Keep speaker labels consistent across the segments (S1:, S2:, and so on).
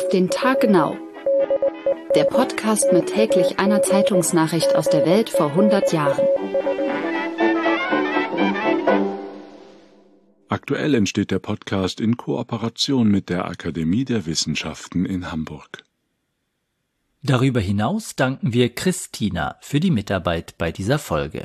S1: Auf den Tag genau. Der Podcast mit täglich einer Zeitungsnachricht aus der Welt vor 100 Jahren.
S2: Aktuell entsteht der Podcast in Kooperation mit der Akademie der Wissenschaften in Hamburg.
S3: Darüber hinaus danken wir Christina für die Mitarbeit bei dieser Folge.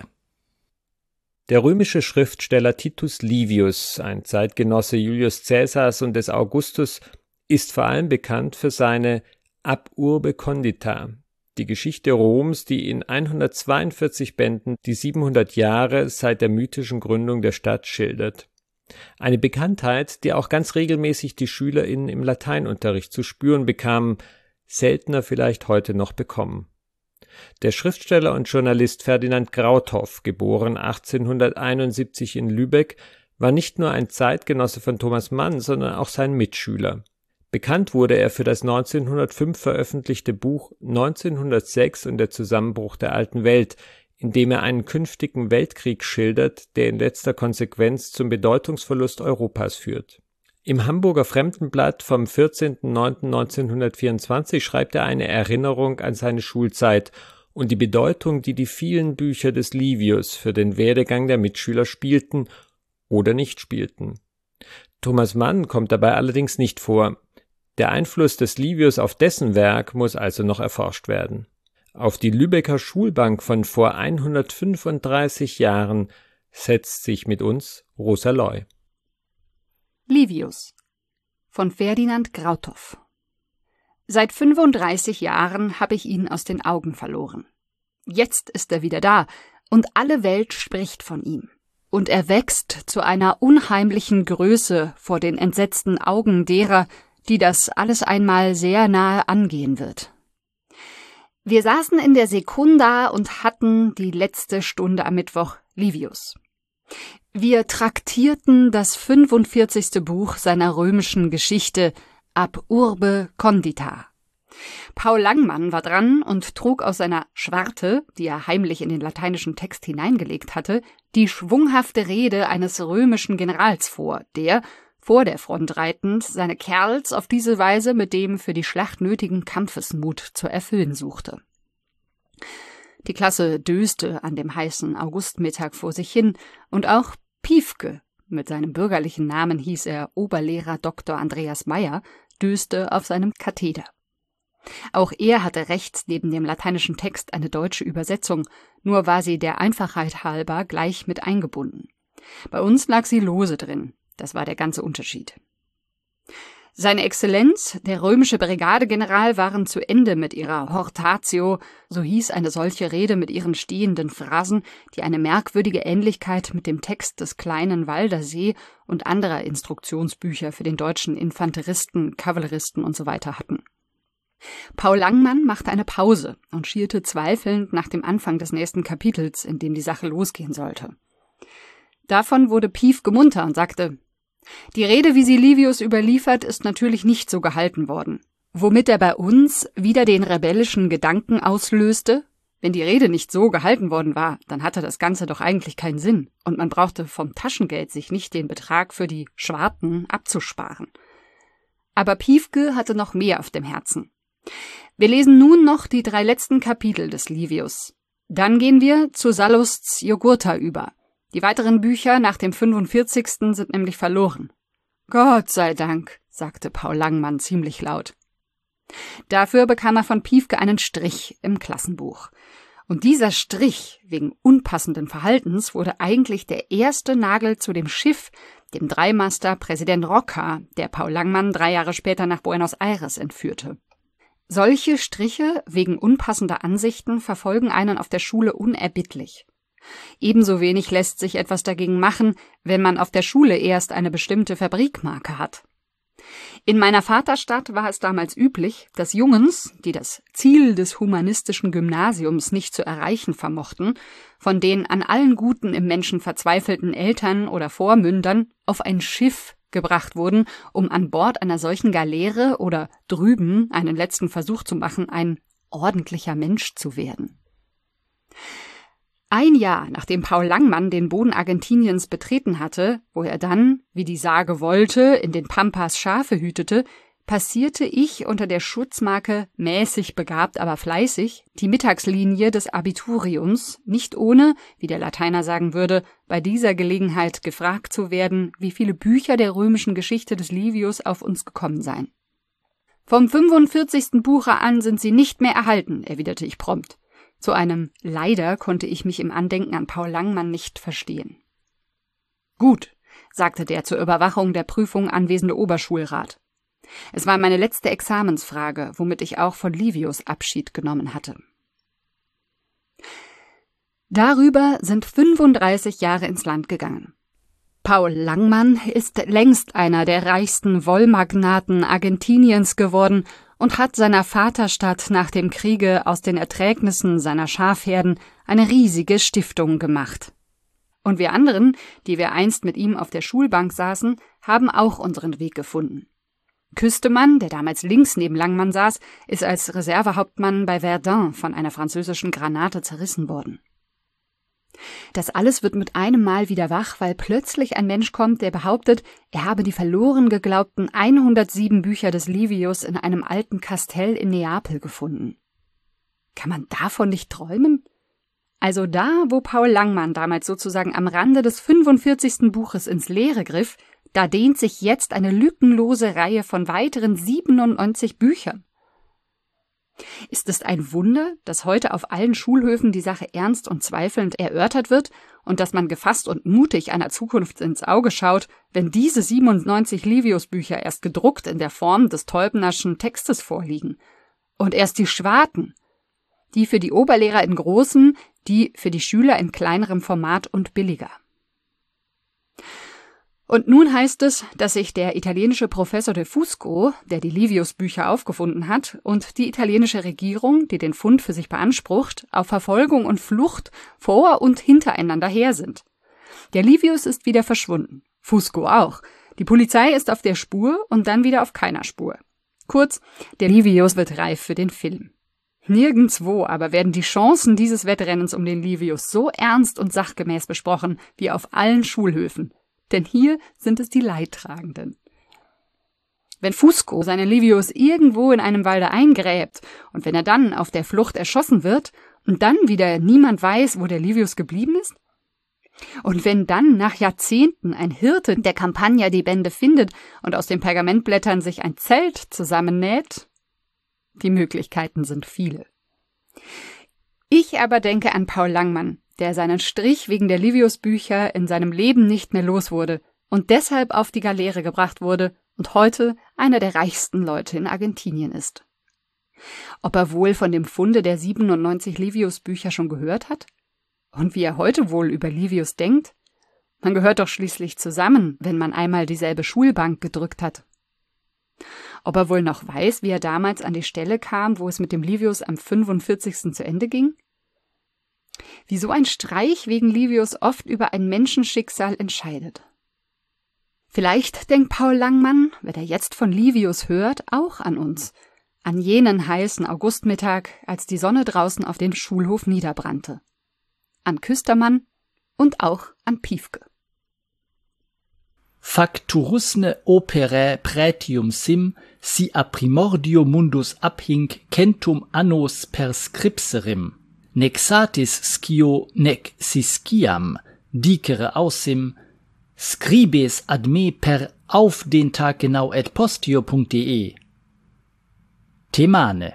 S4: Der römische Schriftsteller Titus Livius, ein Zeitgenosse Julius Caesars und des Augustus, ist vor allem bekannt für seine Ab urbe condita, die Geschichte Roms, die in 142 Bänden die 700 Jahre seit der mythischen Gründung der Stadt schildert. Eine Bekanntheit, die auch ganz regelmäßig die SchülerInnen im Lateinunterricht zu spüren bekamen, seltener vielleicht heute noch bekommen. Der Schriftsteller und Journalist Ferdinand Grauthoff, geboren 1871 in Lübeck, war nicht nur ein Zeitgenosse von Thomas Mann, sondern auch sein Mitschüler. Bekannt wurde er für das 1905 veröffentlichte Buch 1906 und der Zusammenbruch der alten Welt, in dem er einen künftigen Weltkrieg schildert, der in letzter Konsequenz zum Bedeutungsverlust Europas führt. Im Hamburger Fremdenblatt vom 14.09.1924 schreibt er eine Erinnerung an seine Schulzeit und die Bedeutung, die die vielen Bücher des Livius für den Werdegang der Mitschüler spielten oder nicht spielten. Thomas Mann kommt dabei allerdings nicht vor. Der Einfluss des Livius auf dessen Werk muss also noch erforscht werden. Auf die Lübecker Schulbank von vor 135 Jahren setzt sich mit uns Rosa Loy.
S1: Livius von Ferdinand Grauthoff. Seit 35 Jahren habe ich ihn aus den Augen verloren. Jetzt ist er wieder da und alle Welt spricht von ihm. Und er wächst zu einer unheimlichen Größe vor den entsetzten Augen derer, die das alles einmal sehr nahe angehen wird. Wir saßen in der Sekunda und hatten die letzte Stunde am Mittwoch Livius. Wir traktierten das 45. Buch seiner römischen Geschichte Ab urbe condita. Paul Langmann war dran und trug aus seiner Schwarte, die er heimlich in den lateinischen Text hineingelegt hatte, die schwunghafte Rede eines römischen Generals vor, der, vor der Front reitend, seine Kerls auf diese Weise mit dem für die Schlacht nötigen Kampfesmut zu erfüllen suchte. Die Klasse döste an dem heißen Augustmittag vor sich hin und auch Piefke, mit seinem bürgerlichen Namen hieß er Oberlehrer Dr. Andreas Meyer, döste auf seinem Katheder. Auch er hatte rechts neben dem lateinischen Text eine deutsche Übersetzung, nur war sie der Einfachheit halber gleich mit eingebunden. Bei uns lag sie lose drin, das war der ganze Unterschied. Seine Exzellenz, der römische Brigadegeneral, waren zu Ende mit ihrer Hortatio, so hieß eine solche Rede mit ihren stehenden Phrasen, die eine merkwürdige Ähnlichkeit mit dem Text des kleinen Waldersee und anderer Instruktionsbücher für den deutschen Infanteristen, Kavalleristen usw. hatten. Paul Langmann machte eine Pause und schielte zweifelnd nach dem Anfang des nächsten Kapitels, in dem die Sache losgehen sollte. Davon wurde Piefke munter und sagte: Die Rede, wie sie Livius überliefert, ist natürlich nicht so gehalten worden. Womit er bei uns wieder den rebellischen Gedanken auslöste: Wenn die Rede nicht so gehalten worden war, dann hatte das Ganze doch eigentlich keinen Sinn und man brauchte vom Taschengeld sich nicht den Betrag für die Schwarten abzusparen. Aber Piefke hatte noch mehr auf dem Herzen. Wir lesen nun noch die 3 letzten Kapitel des Livius. Dann gehen wir zu Sallusts Jugurtha über. Die weiteren Bücher nach dem 45. sind nämlich verloren. Gott sei Dank, sagte Paul Langmann ziemlich laut. Dafür bekam er von Piefke einen Strich im Klassenbuch. Und dieser Strich wegen unpassenden Verhaltens wurde eigentlich der erste Nagel zu dem Schiff, dem Dreimaster Präsident Rocca, der Paul Langmann 3 Jahre später nach Buenos Aires entführte. Solche Striche wegen unpassender Ansichten verfolgen einen auf der Schule unerbittlich. Ebenso wenig lässt sich etwas dagegen machen, wenn man auf der Schule erst eine bestimmte Fabrikmarke hat. In meiner Vaterstadt war es damals üblich, dass Jungens, die das Ziel des humanistischen Gymnasiums nicht zu erreichen vermochten, von den an allen Guten im Menschen verzweifelten Eltern oder Vormündern auf ein Schiff gebracht wurden, um an Bord einer solchen Galeere oder drüben einen letzten Versuch zu machen, ein ordentlicher Mensch zu werden. Ein Jahr, nachdem Paul Langmann den Boden Argentiniens betreten hatte, wo er dann, wie die Sage wollte, in den Pampas Schafe hütete, passierte ich unter der Schutzmarke mäßig begabt, aber fleißig die Mittagslinie des Abituriums, nicht ohne, wie der Lateiner sagen würde, bei dieser Gelegenheit gefragt zu werden, wie viele Bücher der römischen Geschichte des Livius auf uns gekommen seien. »Vom 45. Buche an sind sie nicht mehr erhalten«, erwiderte ich prompt. Zu einem Leider konnte ich mich im Andenken an Paul Langmann nicht verstehen. »Gut«, sagte der zur Überwachung der Prüfung anwesende Oberschulrat. Es war meine letzte Examensfrage, womit ich auch von Livius Abschied genommen hatte. Darüber sind 35 Jahre ins Land gegangen. Paul Langmann ist längst einer der reichsten Wollmagnaten Argentiniens geworden und hat seiner Vaterstadt nach dem Kriege aus den Erträgnissen seiner Schafherden eine riesige Stiftung gemacht. Und wir anderen, die wir einst mit ihm auf der Schulbank saßen, haben auch unseren Weg gefunden. Küstemann, der damals links neben Langmann saß, ist als Reservehauptmann bei Verdun von einer französischen Granate zerrissen worden. Das alles wird mit einem Mal wieder wach, weil plötzlich ein Mensch kommt, der behauptet, er habe die verloren geglaubten 107 Bücher des Livius in einem alten Kastell in Neapel gefunden. Kann man davon nicht träumen? Also da, wo Paul Langmann damals sozusagen am Rande des 45. Buches ins Leere griff, da dehnt sich jetzt eine lückenlose Reihe von weiteren 97 Büchern. Ist es ein Wunder, dass heute auf allen Schulhöfen die Sache ernst und zweifelnd erörtert wird und dass man gefasst und mutig einer Zukunft ins Auge schaut, wenn diese 97 Livius-Bücher erst gedruckt in der Form des Teubnerschen Textes vorliegen? Und erst die Schwarten, die für die Oberlehrer in großem, die für die Schüler in kleinerem Format und billiger. Und nun heißt es, dass sich der italienische Professor de Fusco, der die Livius-Bücher aufgefunden hat, und die italienische Regierung, die den Fund für sich beansprucht, auf Verfolgung und Flucht vor und hintereinander her sind. Der Livius ist wieder verschwunden, Fusco auch. Die Polizei ist auf der Spur und dann wieder auf keiner Spur. Kurz, der Livius wird reif für den Film. Nirgendwo aber werden die Chancen dieses Wettrennens um den Livius so ernst und sachgemäß besprochen wie auf allen Schulhöfen. Denn hier sind es die Leidtragenden. Wenn Fusco seinen Livius irgendwo in einem Walde eingräbt und wenn er dann auf der Flucht erschossen wird und dann wieder niemand weiß, wo der Livius geblieben ist? Und wenn dann nach Jahrzehnten ein Hirte der Campagna die Bände findet und aus den Pergamentblättern sich ein Zelt zusammennäht? Die Möglichkeiten sind viele. Ich aber denke an Paul Langmann, der seinen Strich wegen der Livius-Bücher in seinem Leben nicht mehr los wurde und deshalb auf die Galeere gebracht wurde und heute einer der reichsten Leute in Argentinien ist. Ob er wohl von dem Funde der 97 Livius-Bücher schon gehört hat? Und wie er heute wohl über Livius denkt? Man gehört doch schließlich zusammen, wenn man einmal dieselbe Schulbank gedrückt hat. Ob er wohl noch weiß, wie er damals an die Stelle kam, wo es mit dem Livius am 45. zu Ende ging? Wie so ein Streich wegen Livius oft über ein Menschenschicksal entscheidet. Vielleicht denkt Paul Langmann, wenn er jetzt von Livius hört, auch an uns, an jenen heißen Augustmittag, als die Sonne draußen auf den Schulhof niederbrannte. An Küstermann und auch an Piefke.
S3: Facturusne operae praetium sim, si a primordio mundus abhinc centum annos perscripserim, nec satis scio nec sisciam, dicere ausim, scribes ad me per auf den Tag genau @ postio.de. Themane.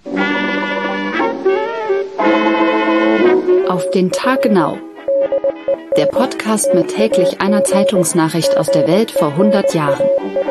S1: Auf den Tag genau. Der Podcast mit täglich einer Zeitungsnachricht aus der Welt vor 100 Jahren.